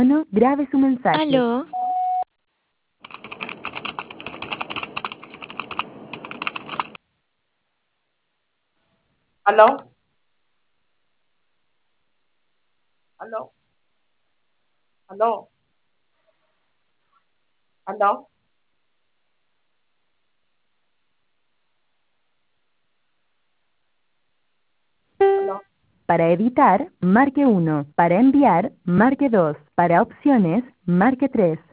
Grabe su mensaje. Aló, ¿Aló? ¿Aló? ¿Aló? ¿Aló? ¿Aló? Para editar, marque 1. Para enviar, marque 2. Para opciones, marque 3.